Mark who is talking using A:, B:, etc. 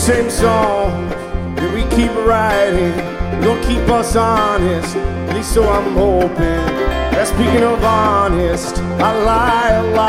A: same song that we keep writing. It'll keep us honest, at least so I'm hoping. That speaking of honest, I lie a lot.